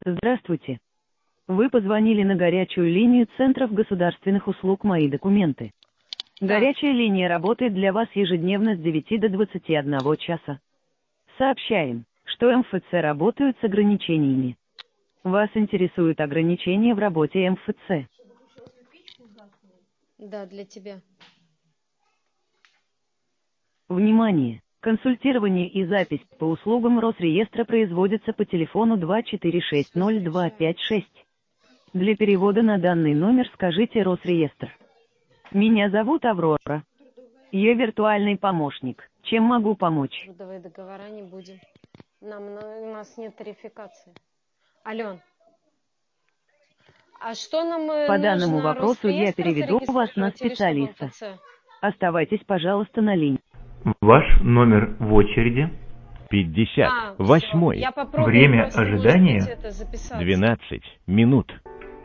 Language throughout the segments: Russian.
Здравствуйте. Вы позвонили на горячую линию Центров государственных услуг «Мои документы». Горячая линия работает для вас ежедневно с 9 до 21 часа. Сообщаем, что МФЦ работают с ограничениями. Вас интересуют ограничения в работе МФЦ? Да, для тебя. Внимание! Консультирование и запись по услугам Росреестра производятся по телефону 2460256. Для перевода на данный номер скажите «Росреестр». Меня зовут Аврора. Я виртуальный помощник. Чем могу помочь? Трудовые договора не будем. У нас нет тарификации. Ален, а что нам По нужно? данному вопросу я переведу вас на специалиста. Оставайтесь, пожалуйста, на линии. Ваш номер в очереди. 58. Время ожидания 12 минут.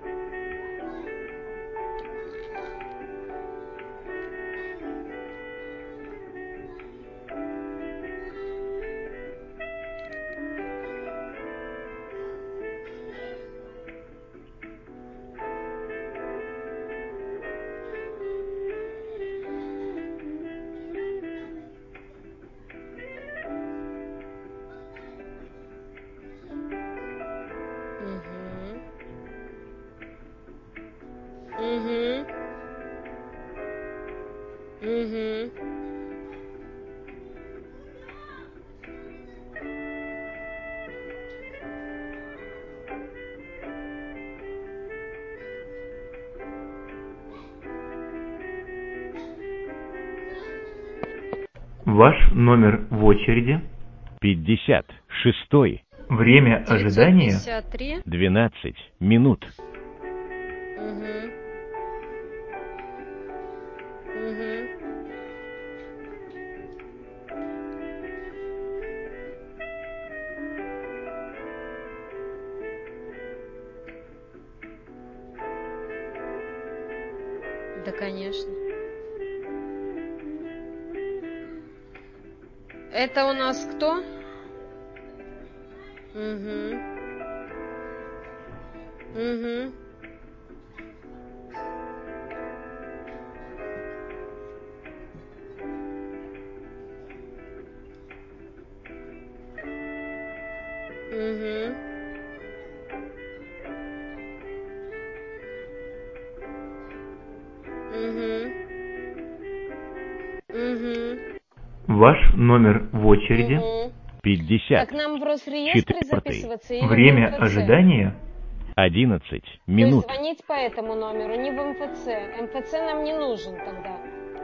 Ваш номер в очереди. 56. Время ожидания 953. 12 минут. Да, конечно. Это у нас кто? Ваш номер в очереди. 50. Так нам в Росреестре записываться или Время в МФЦ? ожидания 11 То минут. есть звонить по этому номеру, не в МФЦ. МФЦ нам не нужен тогда.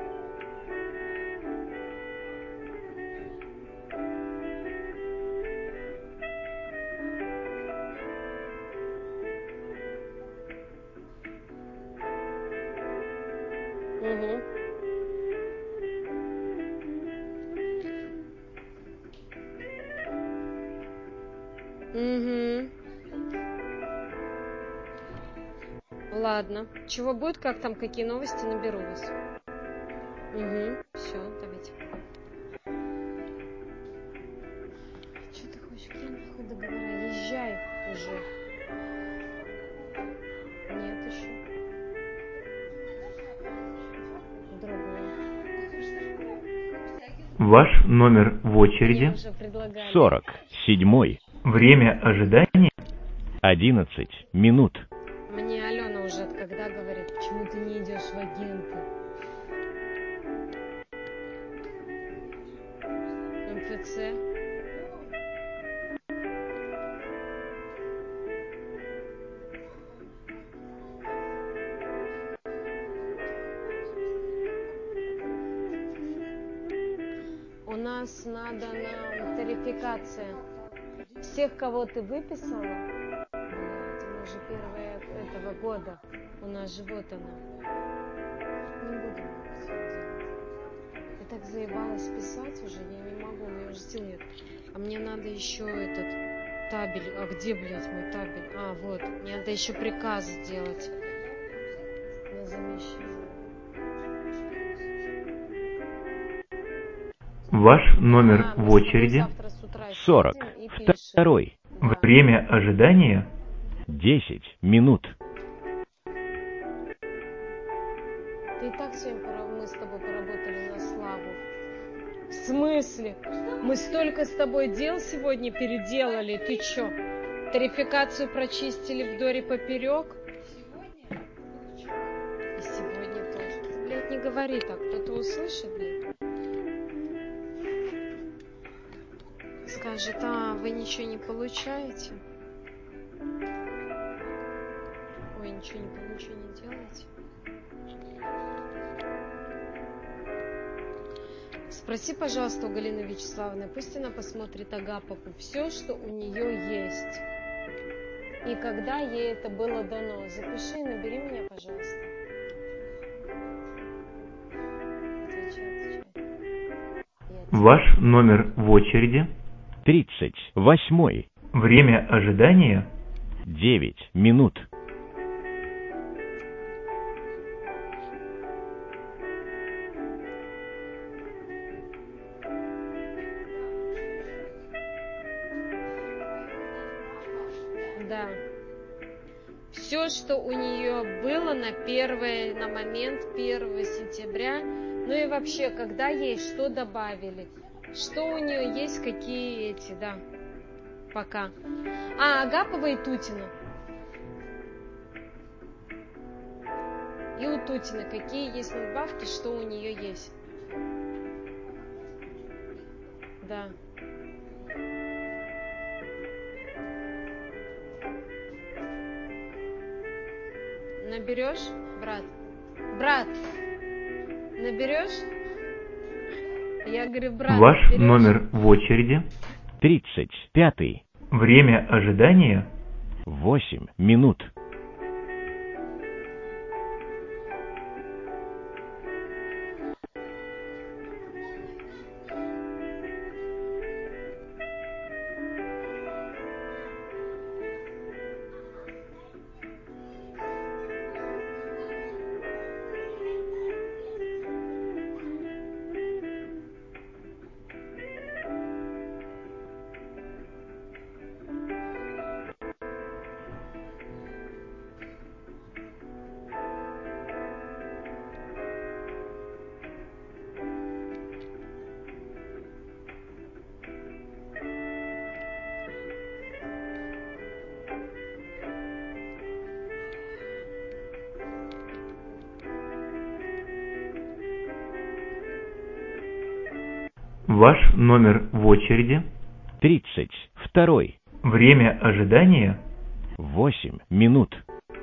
Ладно. Чего будет, как там, какие новости, наберу вас. Все, давайте. Что ты хочешь? Какие нахуй договора? Езжай уже. Нет еще. Другой. Ваш номер в очереди. Мне уже предлагали. 47. Время ожидания 11 минут. Мне Алена уже когда говорит, почему ты не идешь в агенты? МФЦ. У нас надо нам тарификация. Всех, кого ты выписала, блядь, у нас же первое этого года. У нас же вот она. Не будем это делать. Я так заебалась писать уже, я не могу, у меня уже сил нет. А мне надо еще этот табель. А где, блядь, мой табель? А, вот. Мне надо еще приказ сделать на замещение. Ваш номер в очереди. Завтра с утра 42. сядем и пишем. Да. Время ожидания 10 минут. Ты и так сегодня мы с тобой поработали на славу. В смысле? Мы столько с тобой дел сегодня переделали. Ты чё? Тарификацию прочистили вдоль и поперек? И сегодня тоже. Ты, блядь, не говори так, кто-то услышит, блядь. Скажет, вы ничего не получаете? Ой, ничего не делаете? Спроси, пожалуйста, у Галины Вячеславовны, пусть она посмотрит Агапову все, что у нее есть. И когда ей это было дано. Запиши и набери меня, пожалуйста. Отвечай. Ваш номер в очереди. 38. Время ожидания 9 минут. Да. Все, что у нее было на момент 1 сентября, ну и вообще, когда ей что добавили, что у нее есть, какие эти, да, пока. Агапова и Тутина. И у Тутина какие есть надбавки, что у нее есть. Да. Наберешь, брат? Брат, наберешь? Я говорю, брат, ваш наберешь? номер в очереди. 35. Время ожидания 8 минут. ваш номер в очереди. 32. Время ожидания 8 минут.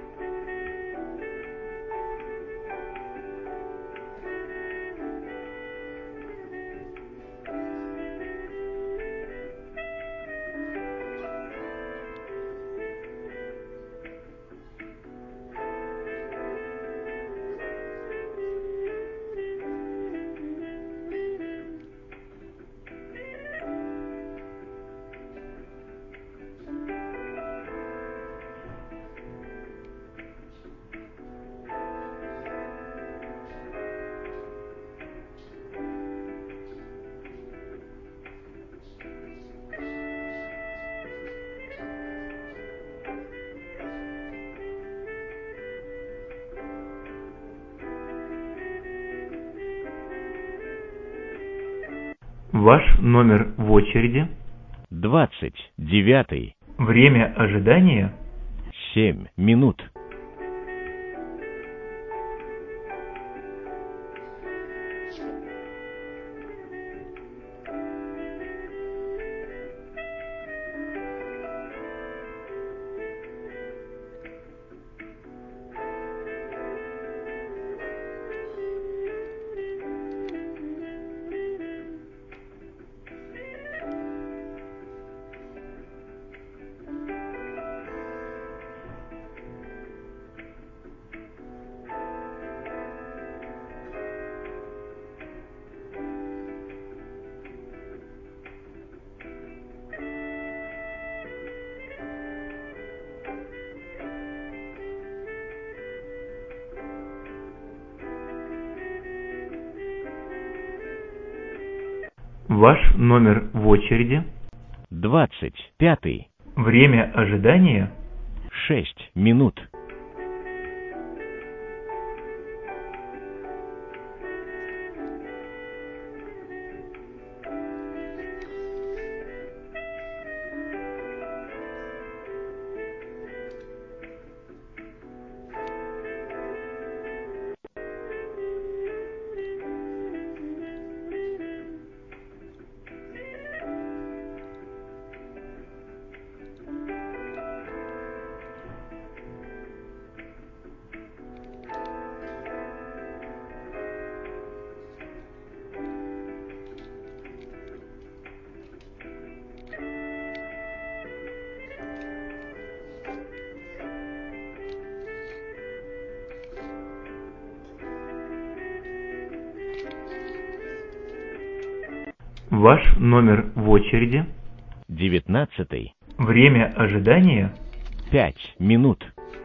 ваш номер в очереди. 29. Время ожидания 7 минут. ваш номер в очереди. 25. Время ожидания 6 минут. Ваш номер в очереди. 19. Время ожидания 5 минут.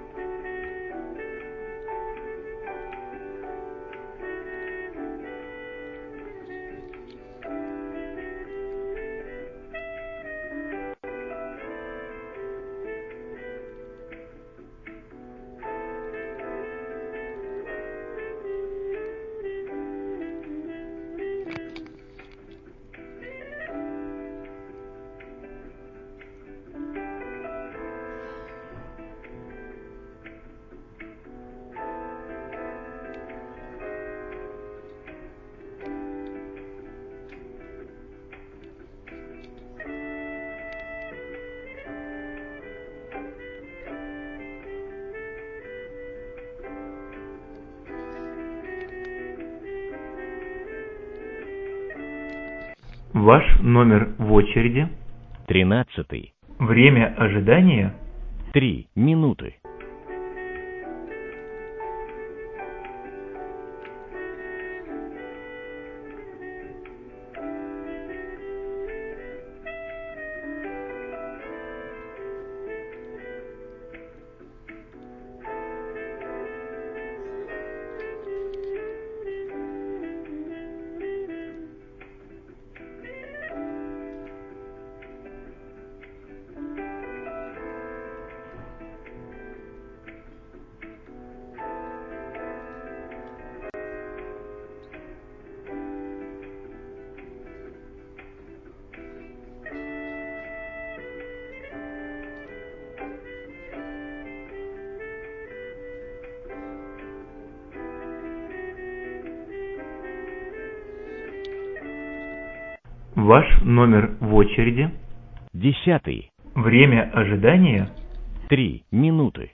Ваш номер в очереди. 13. Время ожидания 3 минуты. Ваш номер в очереди. 10. Время ожидания 3 минуты.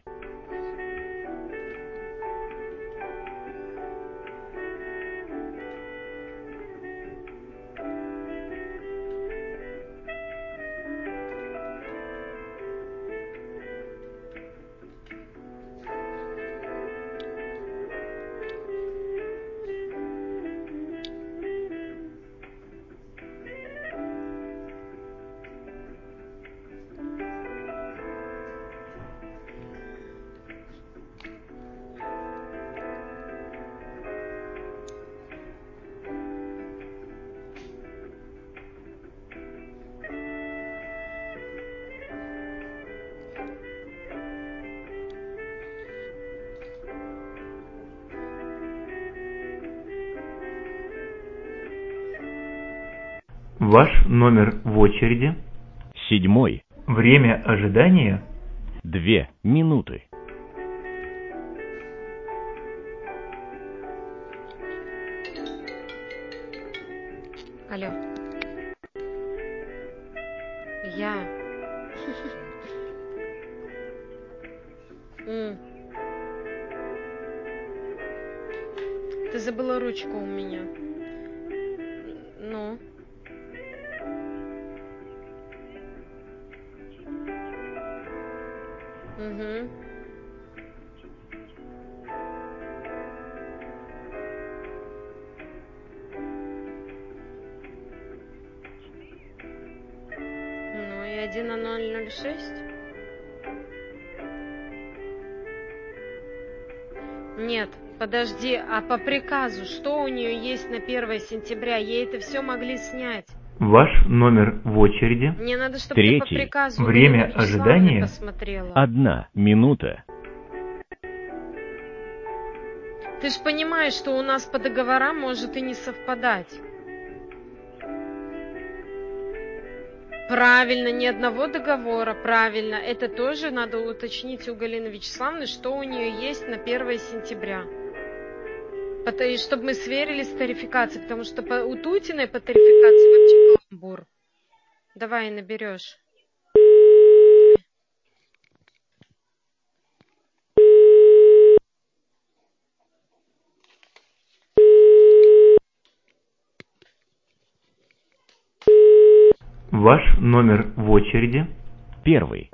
Ваш номер в очереди. 7. Время ожидания 2 минуты. Алло. Я. Ты забыла ручку у меня. Ну. Угу. Ну и 1:006. Нет, подожди, а по приказу, что у нее есть на 1 сентября? Ей это все могли снять. Ваш номер в очереди. Мне надо, чтобы ты по Третий. приказу Время Елены Вячеславовны ожидания. посмотрела. 1 минута. Ты же понимаешь, что у нас по договорам может и не совпадать. Правильно, ни одного договора, правильно. Это тоже надо уточнить у Галины Вячеславовны, что у нее есть на 1 сентября. И чтобы мы сверили с тарификацией, потому что у Тутиной по тарификации вообще каламбур. Давай наберешь. Ваш номер в очереди. 1.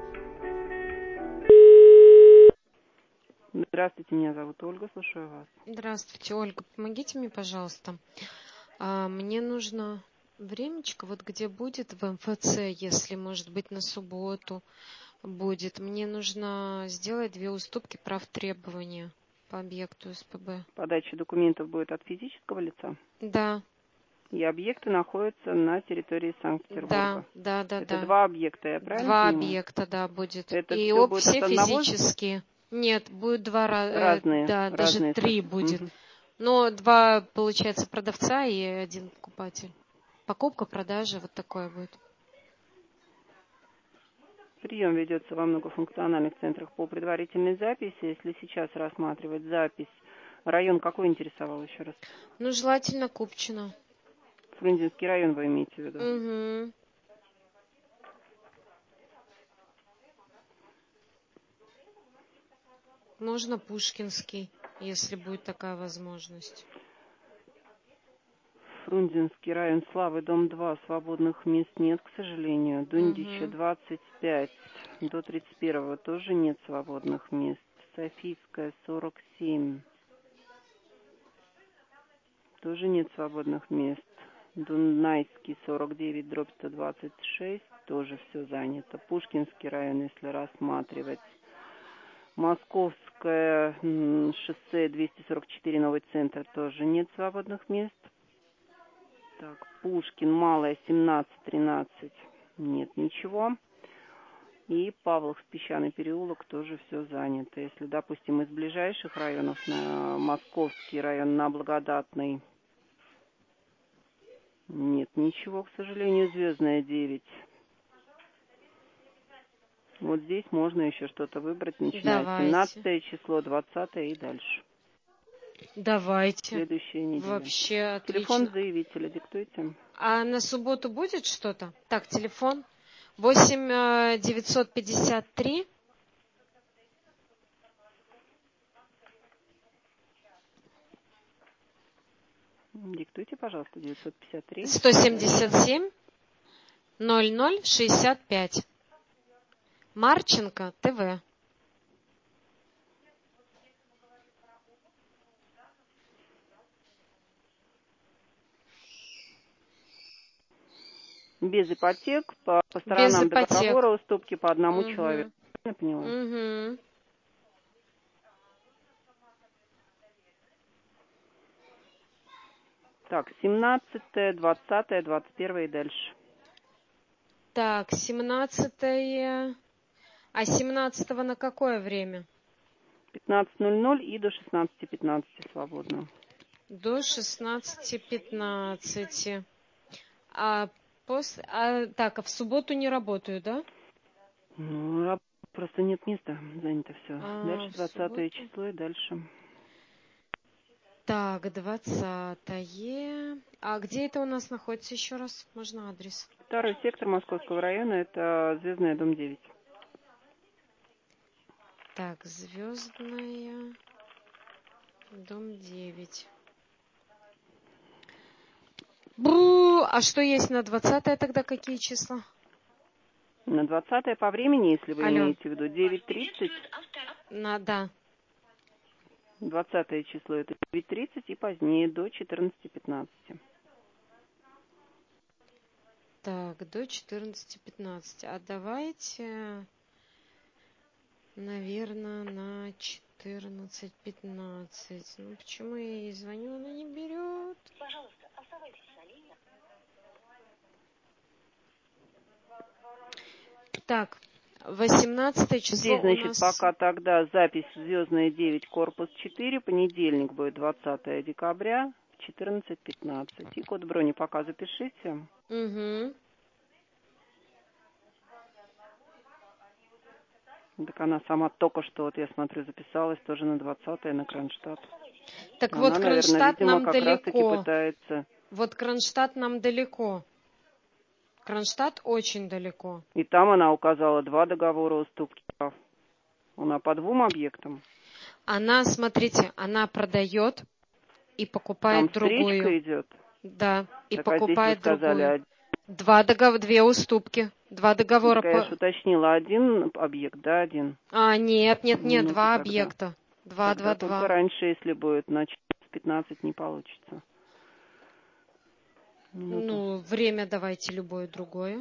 Здравствуйте, меня зовут Ольга, слушаю вас. Здравствуйте, Ольга, помогите мне, пожалуйста. Мне нужно времечко, вот где будет в МФЦ, если, может быть, на субботу будет. Мне нужно сделать 2 уступки прав требования по объекту СПБ. Подача документов будет от физического лица? Да. И объекты находятся на территории Санкт-Петербурга? Да. Это 2 объекта, я правильно 2 понимаю? объекта, да, будет. Это и все будет все от одного? физические. Нет, будет 2 Разные. да, даже разные 3 будет. Мгм. Но 2, получается, продавца и 1 покупатель. Покупка, продажа, вот такое будет. Прием ведется во многофункциональных центрах по предварительной записи. Если сейчас рассматривать запись, район какой интересовал еще раз? Ну, желательно Купчино. Фрунзенский район вы имеете в виду? Угу. Можно Пушкинский, если будет такая возможность. Фрунзенский район Славы, дом 2, свободных мест нет, к сожалению. Дундича 25, до 31 тоже нет свободных мест. Софийская 47, тоже нет свободных мест. Дунайский 49, дробь 126, тоже все занято. Пушкинский район, если рассматривать. Московское шоссе 244, новый центр, тоже нет свободных мест. Так, Пушкин, Малая, 17-13, нет ничего. И Павлов, Песчаный переулок, тоже все занято. Если, допустим, из ближайших районов, на Московский район, на Благодатный, нет ничего, к сожалению. Звездная 9. Вот здесь можно еще что-то выбрать, начиная с 17 число, 20 и дальше. Давайте. Следующая неделя. Вообще отлично. Телефон заявителя диктуйте. А на субботу будет что-то? Так, телефон 8 953 Диктуйте, пожалуйста, 953 177 00 65. Марченко ТВ. Без ипотек, по Без сторонам ипотек. договора уступки по одному Мгм. человеку. Я поняла. Угу. Так, 17, 20, 21 и дальше. Так, 17. А 17 на какое время? 15:00 и до 16:15 свободно. До 16:15. Так, а в субботу не работаю, да? Ну, просто нет места, занято все. Дальше В 20 субботу. число и дальше. Так, 20. А где это у нас находится еще раз? Можно адрес? Второй сектор Московского района, это Звездная, дом 9. Так, Звездная, дом 9. А что есть на 20 тогда? Какие числа? На 20 по времени, если вы Алло. имеете в виду, 9:30. Да. 20 число это 9:30 и позднее до 14:15. Так, до 14:15. А давайте, наверное, на 14:15. Ну, почему я ей звоню, она не берет? Так, 18 число Здесь, значит, у нас... пока тогда запись «Звездная 9», корпус 4, понедельник будет 20 декабря в 14:15. И код брони пока запишите. Угу. Так она сама только что, вот я смотрю, записалась тоже на 20-е, на Кронштадт. Так Она, вот, наверное, Кронштадт видимо, нам как раз-таки далеко. пытается... Вот Кронштадт нам далеко. Кронштадт очень далеко. И там она указала 2 договора уступки прав. Она по 2 объектам. Она, смотрите, она продает и покупает Там другую. встречка идет. Да, и Так, покупает а здесь вы сказали, другую. 2 уступки. 2 договора. я же уточнила, 1 объект, да, 1? Нет, Ну, 2 тогда. объекта. 2, Тогда 2, 2. только раньше, если будет, значит, 15 не получится. Ну, время давайте любое другое.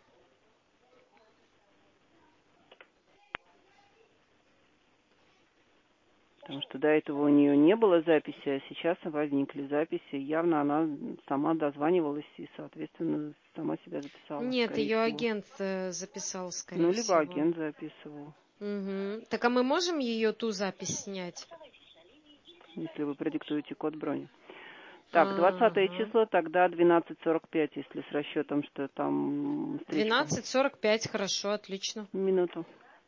Потому что до этого у нее не было записи, а сейчас возникли записи. Явно она сама дозванивалась и, соответственно, сама себя записала. Нет, ее всего. агент записал, скорее Ну, всего. либо агент записывал. Угу. Так, а мы можем ее ту запись снять? Если вы продиктуете код брони. Так, 20 число, тогда 12:45, если с расчетом, что там встречка. 12:45, хорошо, отлично. Минуту.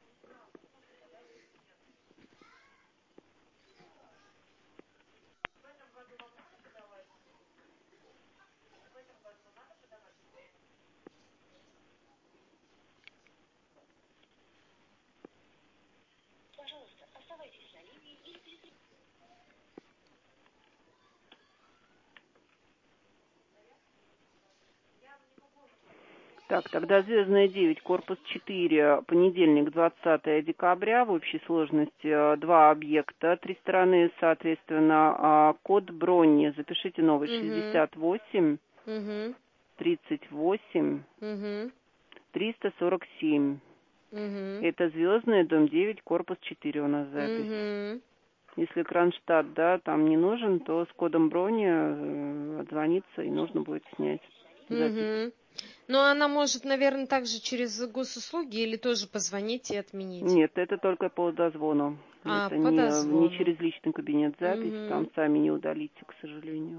Так, тогда «Звездная 9», корпус 4, понедельник, 20 декабря, в общей сложности 2 объекта, 3 стороны, соответственно, код брони, запишите новый, 68, 38, 347. Это «Звездная», дом 9, корпус 4 у нас запись. Если Кронштадт, да, там не нужен, то с кодом брони отзвониться и нужно будет снять запись. Ну, она может, наверное, также через госуслуги или тоже позвонить и отменить? Нет, это только по дозвону. Это по дозвону. не через личный кабинет запись, там сами не удалите, к сожалению.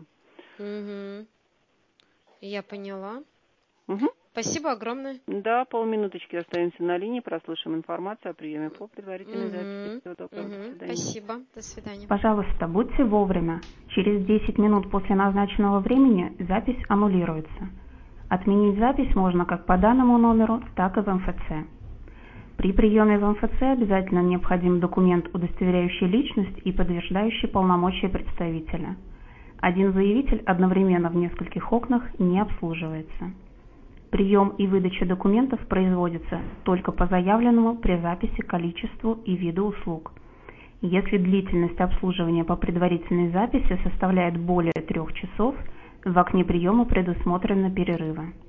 Я поняла. Угу. Спасибо огромное. Да, полминуточки остаемся на линии, прослушаем информацию о приеме по предварительной записи. Всего доброго, до свидания. Спасибо, до свидания. Пожалуйста, будьте вовремя. Через 10 минут после назначенного времени запись аннулируется. Отменить запись можно как по данному номеру, так и в МФЦ. При приеме в МФЦ обязательно необходим документ, удостоверяющий личность и подтверждающий полномочия представителя. Один заявитель одновременно в нескольких окнах не обслуживается. Прием и выдача документов производится только по заявленному при записи количеству и виду услуг. Если длительность обслуживания по предварительной записи составляет более 3 часов, в окне приема предусмотрены перерывы.